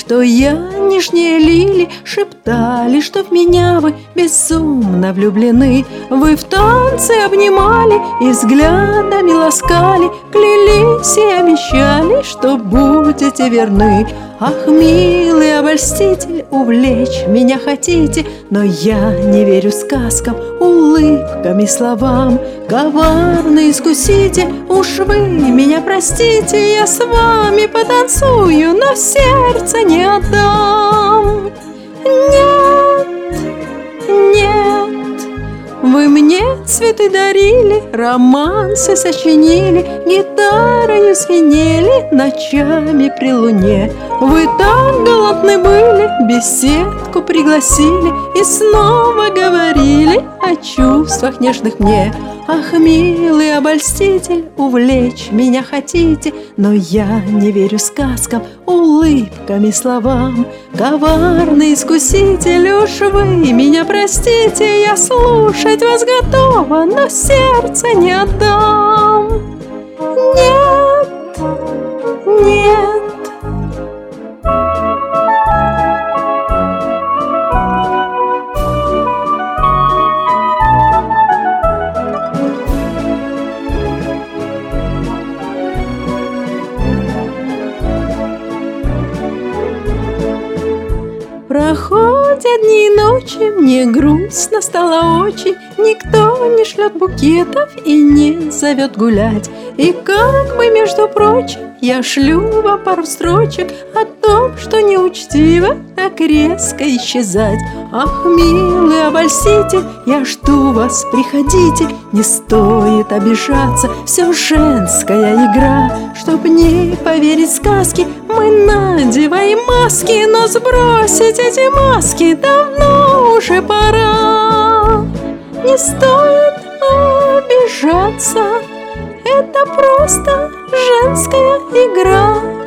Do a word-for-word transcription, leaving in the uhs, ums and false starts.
что я нежнее лили, шептали, что в меня вы безумно влюблены. Вы в танце обнимали и взглядами ласкали, клялись и обещали, что будете верны. Ах, милый обольститель, увлечь меня хотите, но я не верю сказкам, улыбкам и словам. Коварный искуситель, уж вы меня простите, я с вами потанцую, но сердце не отдам. Нет, нет, вы мне цветы дарили, романсы сочинили, гитарою звенели ночами при луне. Вы так галантны были, беседку пригласили и снова говорили о чувствах нежных мне. Ах, милый обольститель, увлечь меня хотите, но я не верю сказкам, улыбкам и словам. Коварный искуситель, уж вы меня простите, я слушать вас готова, но сердце не отдам. Нет, нет. Проходят дни и ночи, мне грустно стало очень. Никто не шлет букетов и не зовет гулять. И как бы, между прочим, я шлю вам пару строчек о том, что неучтиво так резко исчезать. Ах, милый обольститель, я жду вас, приходите. Не стоит обижаться, все женская игра. Чтоб не поверить сказке, мы надеваем маски, но сбросить эти маски давно уже пора. Не стоит обижаться, это просто женская игра.